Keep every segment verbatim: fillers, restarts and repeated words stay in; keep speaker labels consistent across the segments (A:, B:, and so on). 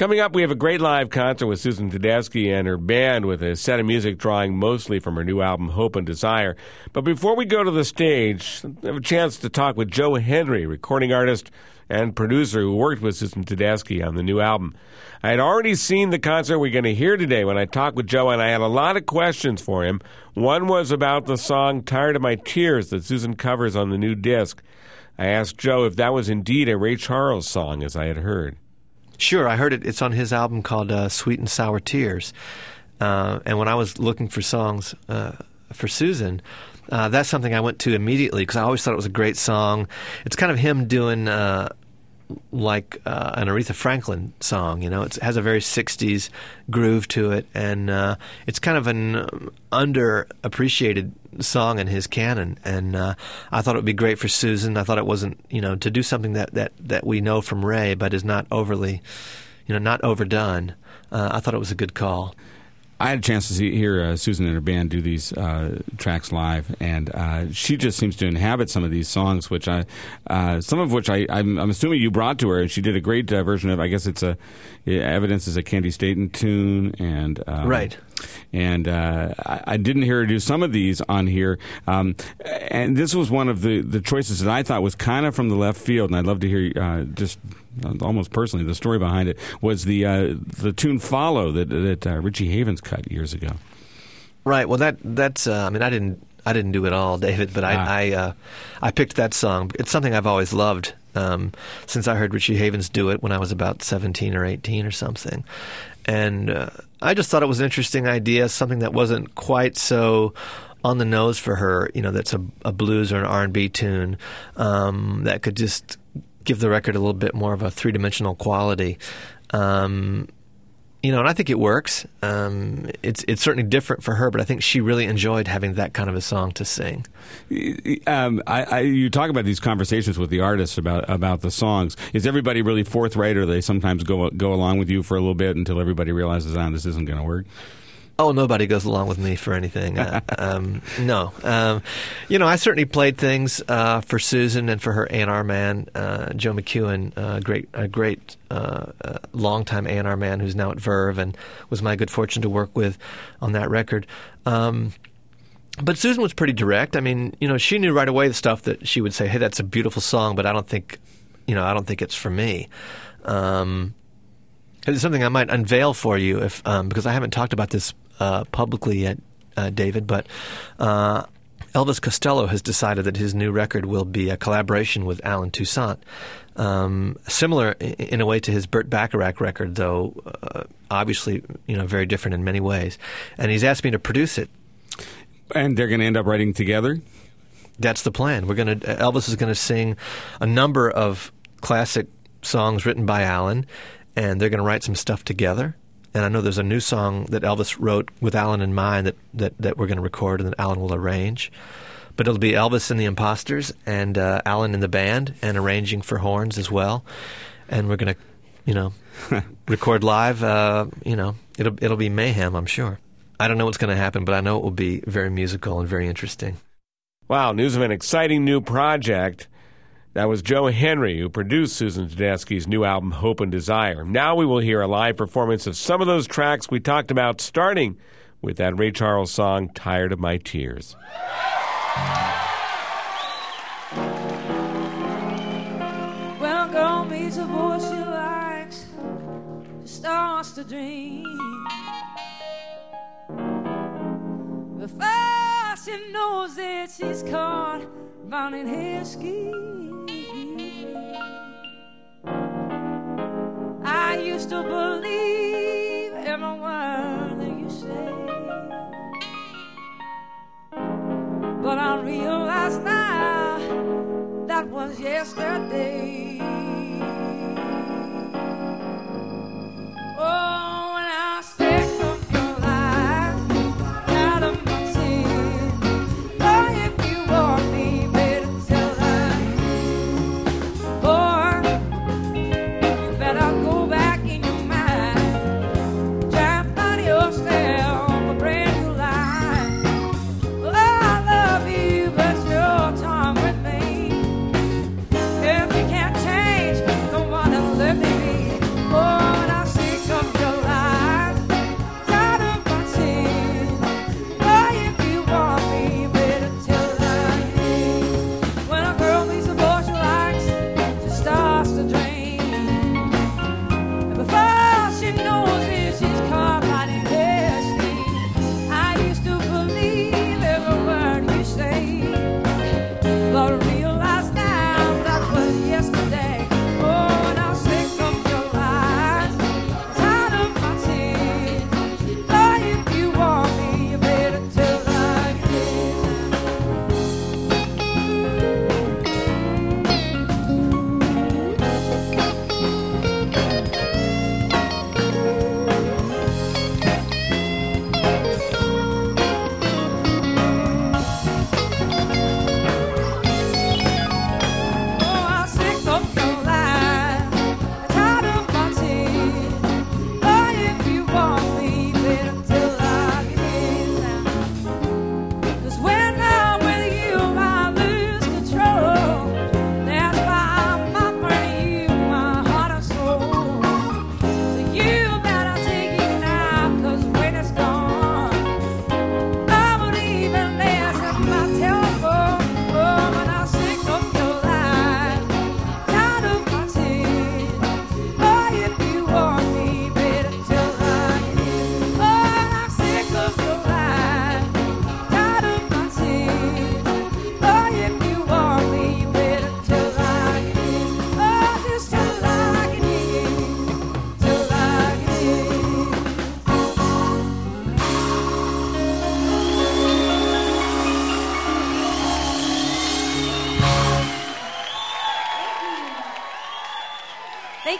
A: Coming up, we have a great live concert with Susan Tedeschi and her band with a set of music drawing mostly from her new album, Hope and Desire. But before we go to the stage, I have a chance to talk with Joe Henry, recording artist and producer who worked with Susan Tedeschi on the new album. I had already seen the concert we're going to hear today when I talked with Joe, and I had a lot of questions for him. One was about the song Tired of My Tears that Susan covers on the new disc. I asked Joe if that was indeed a Ray Charles song, as I had heard.
B: Sure, I heard it. It's on his album called uh, Sweet and Sour Tears. Uh, and when I was looking for songs uh, for Susan, uh, that's something I went to immediately because I always thought it was a great song. It's kind of him doing uh, like uh, an Aretha Franklin song, you know. It's, it has a very sixties groove to it, and uh, it's kind of an um, underappreciated song in his canon. And uh, I thought it would be great for Susan. I thought it wasn't, you know, to do something that, that, that we know from Ray, but is not overly, you know, not overdone. Uh, I thought it was a good call.
C: I had a chance to see, hear uh, Susan and her band do these uh, tracks live, and uh, she just seems to inhabit some of these songs, which I, uh, some of which I, I'm, I'm assuming you brought to her, and she did a great uh, version of. I guess it's a Evidence is a Candy Staton tune, and um,
B: right.
C: And uh, I, I didn't hear her do some of these on here, um, and this was one of the, the choices that I thought was kind of from the left field, and I'd love to hear uh, just. Almost personally, the story behind it was the uh, the tune "Follow" that that uh, Richie Havens cut years ago.
B: Right. Well, that that's. Uh, I mean, I didn't I didn't do it all, David, but I
C: ah.
B: I, uh, I picked that song. It's something I've always loved um, since I heard Richie Havens do it when I was about seventeen or eighteen or something, and uh, I just thought it was an interesting idea, something that wasn't quite so on the nose for her. You know, that's a, a blues or an R and B tune um, that could just give the record a little bit more of a three-dimensional quality. Um, you know, and I think it works. Um, it's it's certainly different for her, but I think she really enjoyed having that kind of a song to sing.
C: Um, I, I, you talk about these conversations with the artists about, about the songs. Is everybody really forthright, or they sometimes go go along with you for a little bit until everybody realizes, ah, this isn't going to work?
B: Oh, nobody goes along with me for anything. Uh, um, no. Um, you know, I certainly played things uh, for Susan and for her A and R man, uh, Joe McEwen, uh, great, a great uh, uh, longtime A and R man who's now at Verve and was my good fortune to work with on that record. Um, but Susan was pretty direct. I mean, you know, she knew right away the stuff that she would say, hey, that's a beautiful song, but I don't think, you know, I don't think it's for me. Um, it's something I might unveil for you if um, because I haven't talked about this Uh, publicly yet, uh, David, but uh, Elvis Costello has decided that his new record will be a collaboration with Alan Toussaint, um, similar in, in a way to his Burt Bacharach record, though uh, obviously, you know, very different in many ways. And he's asked me to produce it.
C: And they're going to end up writing together?
B: That's the plan. We're going to Elvis is going to sing a number of classic songs written by Alan, and they're going to write some stuff together. And I know there's a new song that Elvis wrote with Alan in mind that, that, that we're going to record and that Alan will arrange. But it'll be Elvis and the Imposters and uh, Alan in the band and arranging for horns as well. And we're going to, you know, record live. Uh, you know, it'll it'll be mayhem, I'm sure. I don't know what's going to happen, but I know it will be very musical and very interesting.
A: Wow, news of an exciting new project. That was Joe Henry, who produced Susan Tedeschi's new album, Hope and Desire. Now we will hear a live performance of some of those tracks we talked about, starting with that Ray Charles song, Tired of My Tears.
D: Well, a girl meets a boy she likes, she starts to dream. Before she knows it, she's caught running his scheme. I used to believe every word that you say, but I realize now that was yesterday. Oh, when I sick of your life, out of my tears. Oh, if you want me, better tell her. Boy, you better go back in your mind, try and find yourself a brand new life. Oh, I love you, but you're torn with me. If you can't change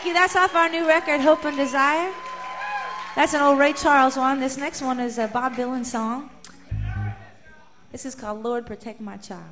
E: Thank you. That's off our new record, Hope and Desire. That's an old Ray Charles one. This next one is a Bob Dylan song. This is called Lord Protect My Child.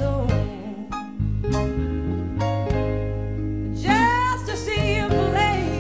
E: Just to see him play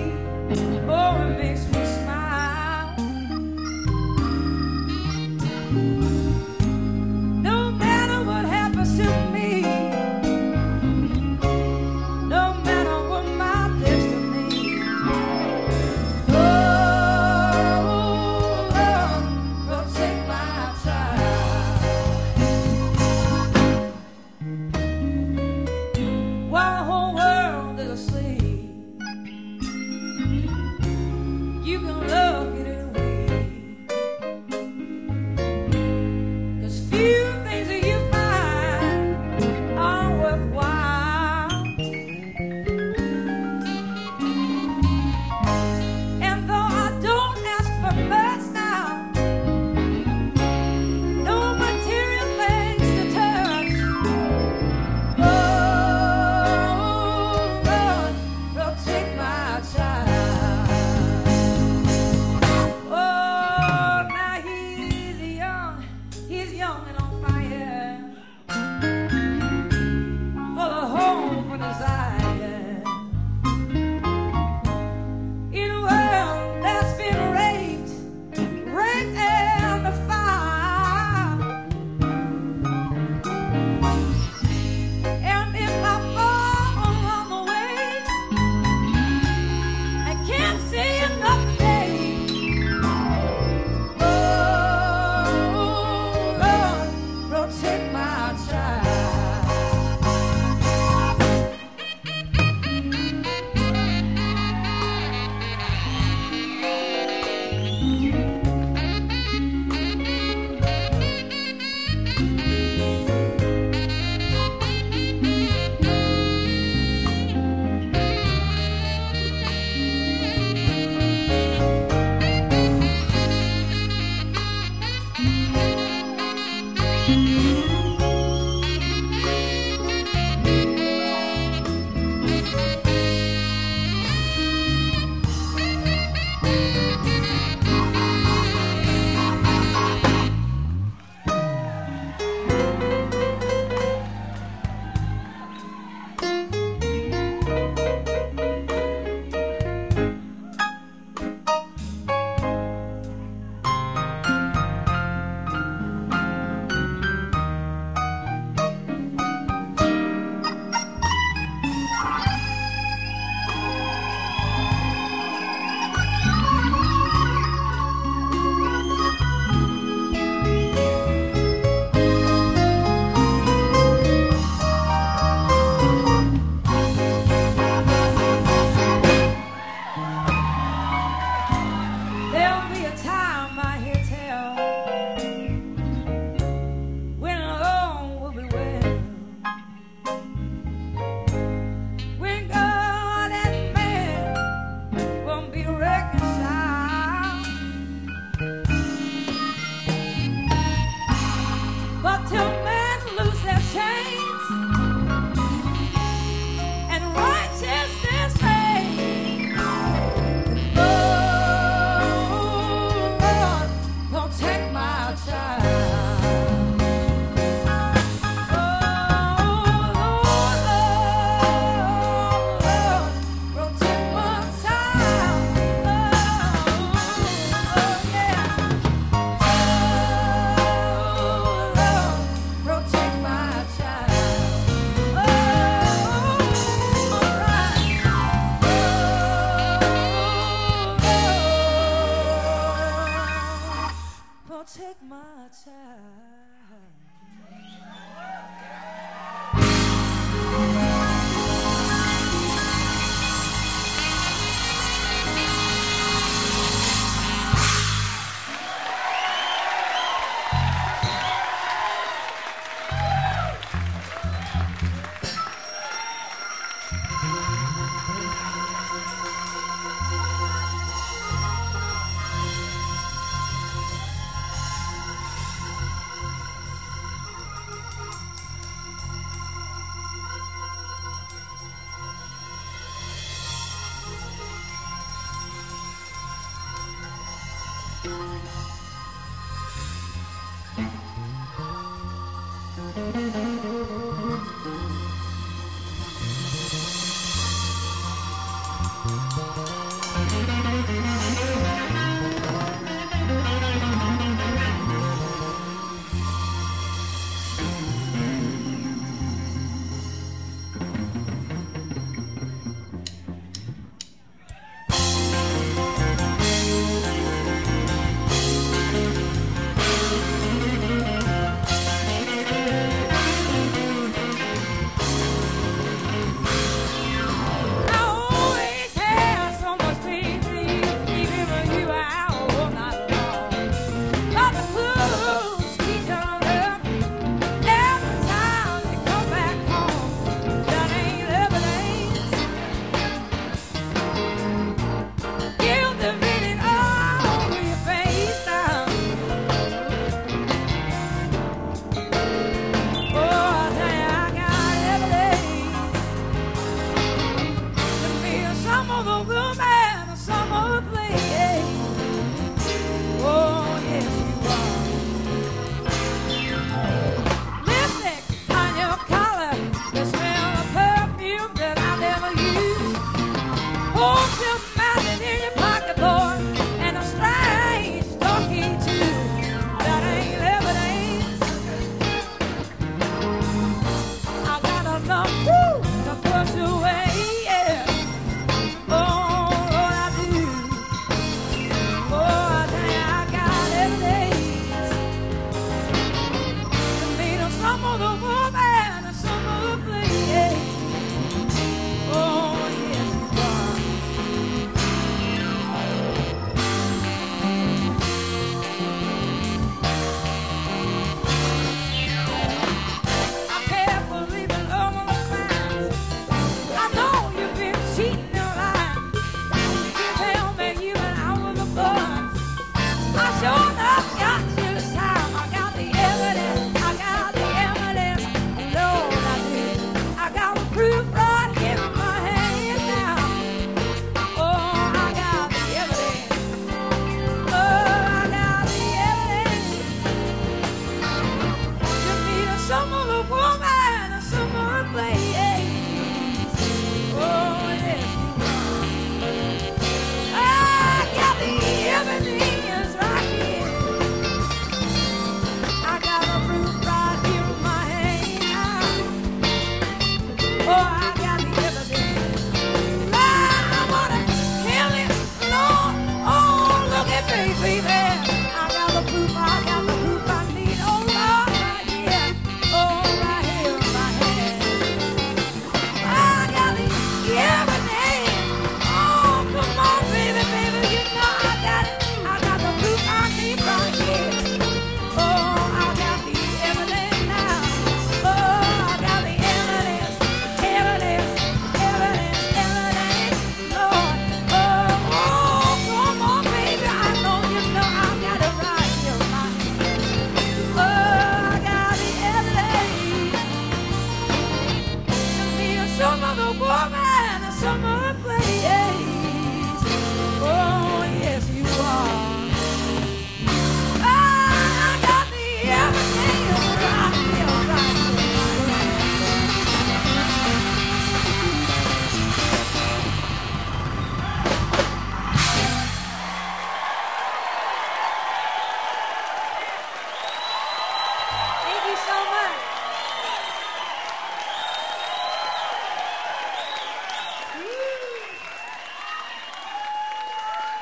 D: Oh, take my time.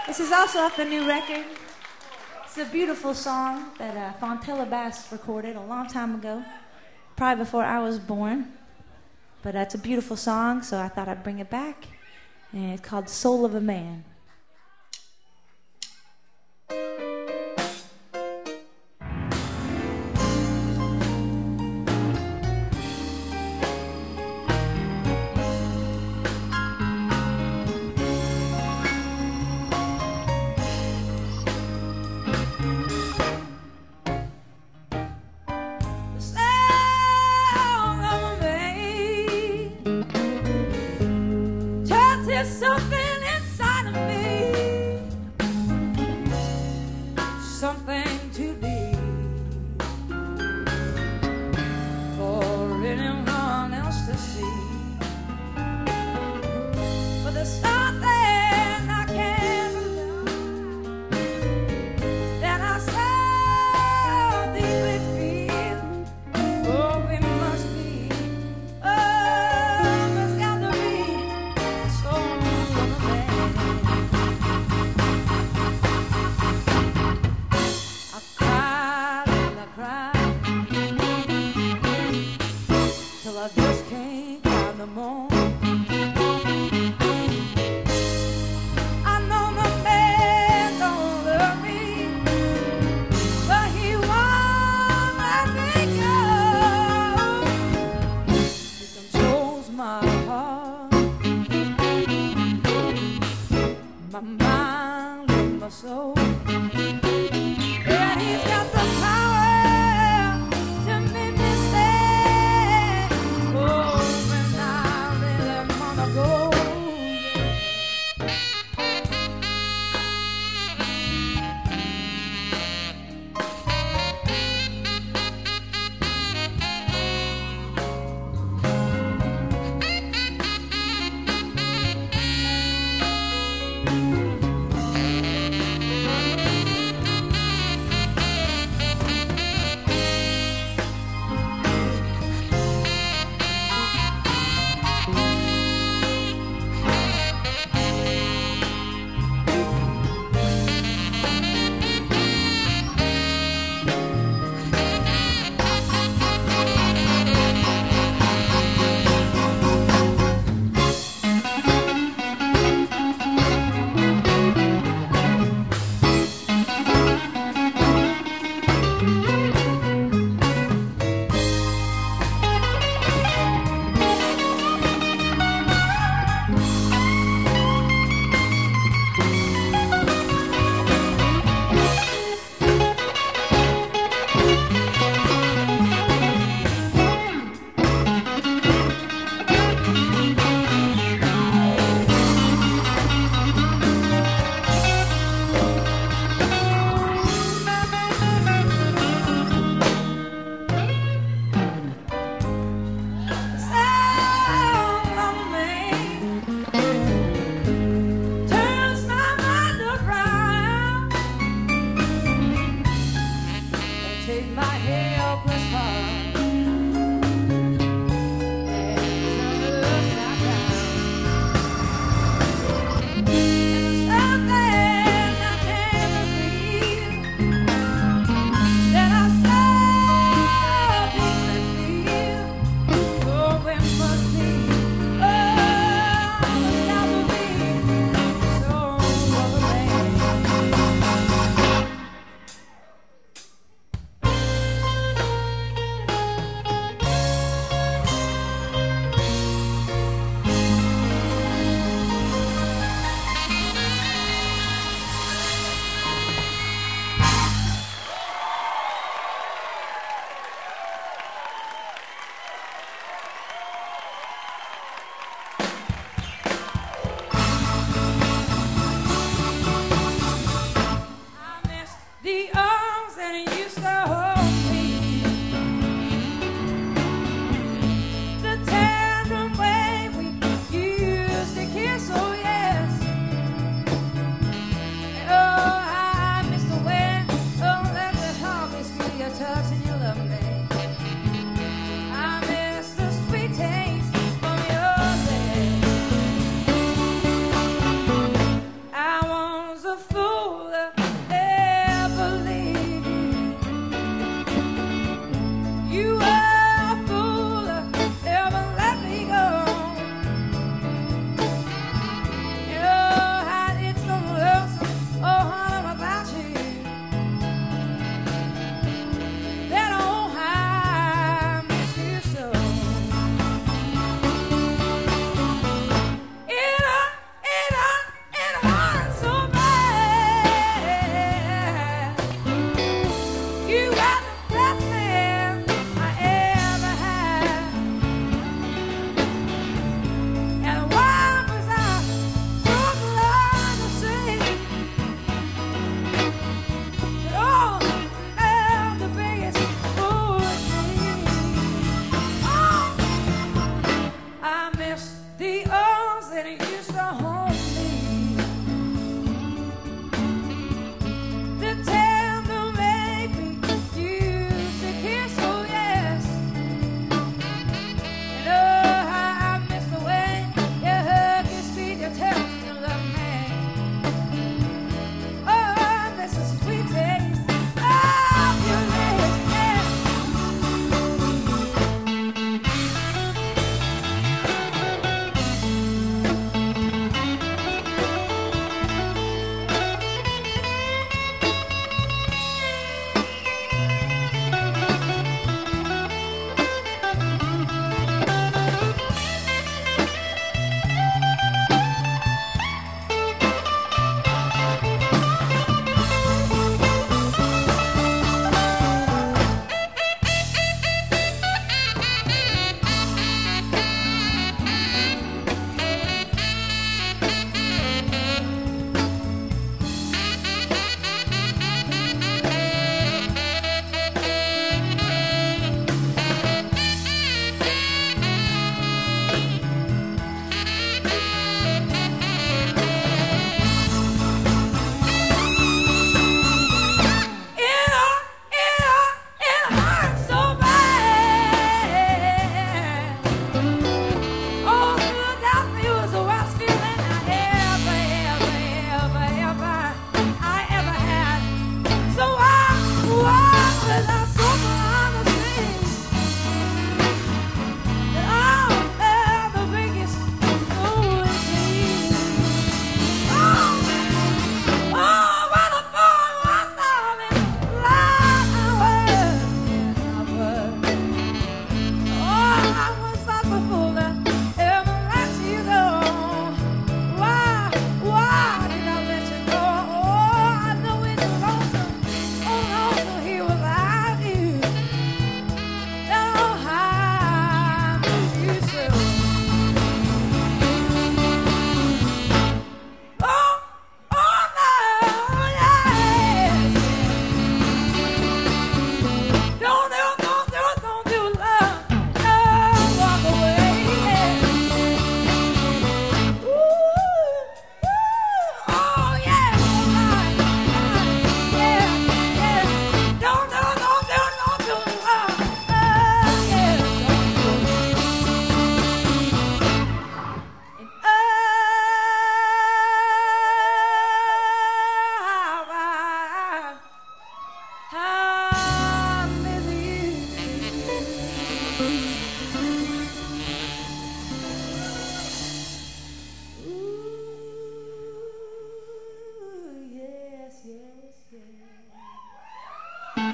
E: This is also off the new record. It's a beautiful song that uh, Fontella Bass recorded a long time ago, probably before I was born. But uh, it's a beautiful song, so I thought I'd bring it back. And it's called Soul of a Man.
D: There's something inside of me, something too deep for anyone else to see. But there's something I can't believe that I so deeply feel. Oh, we must be. Oh, there's got to be. Till I just can't climb no more. I know the man don't love me, but he won't let me go. He controls my heart, my mind and my soul. And he's got the power to make me stay. Oh, when I really wanna go,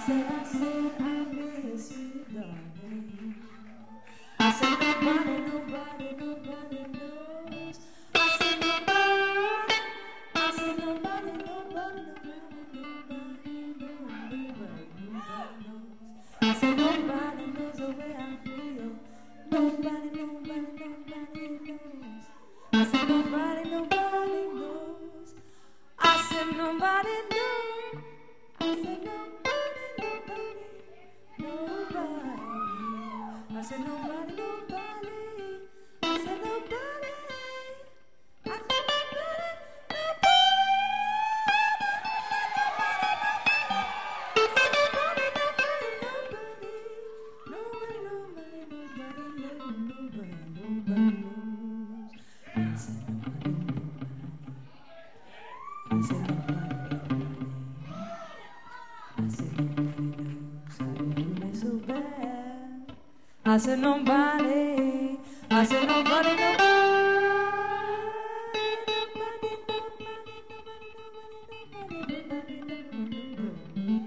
D: said, I said, I miss you, darling. I said, nobody, nobody, nobody knows. I said, nobody. I said, nobody, nobody, nobody, nobody, nobody, nobody knows. I said, nobody knows the way I feel. Nobody, nobody, nobody knows. I said, nobody, nobody knows. I said, nobody knows. I said, nobody, nobody, nobody. I said, nobody, nobody. I said, nobody. I said, nobody, nobody. I said, nobody, nobody, nobody. Nobody, nobody, nobody, nobody, nobody knows. I said, nobody, nobody. I said, nobody. I said nobody, I said nobody, nobody, nobody, nobody, nobody, nobody,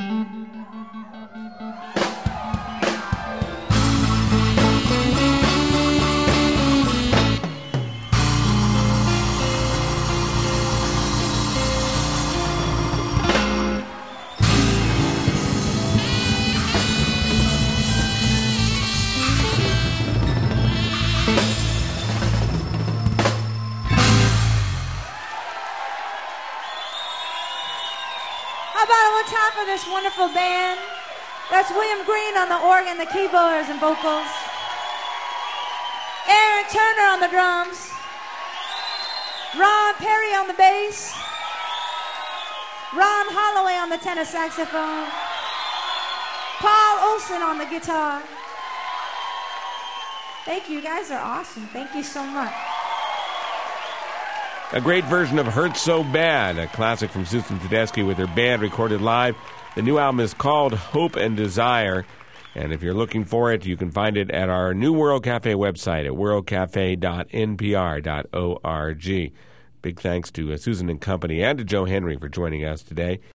D: time for this wonderful band. That's William Green on the organ, the keyboards and vocals. Aaron Turner on the drums. Ron Perry on the bass. Ron Holloway on the tenor saxophone. Paul Olson on the guitar. Thank you. You guys are awesome. Thank you so much.
A: A great version of Hurt So Bad, a classic from Susan Tedeschi with her band recorded live. The new album is called Hope and Desire, and if you're looking for it, you can find it at our New World Cafe website at world cafe dot n p r dot org. Big thanks to uh, Susan and company and to Joe Henry for joining us today.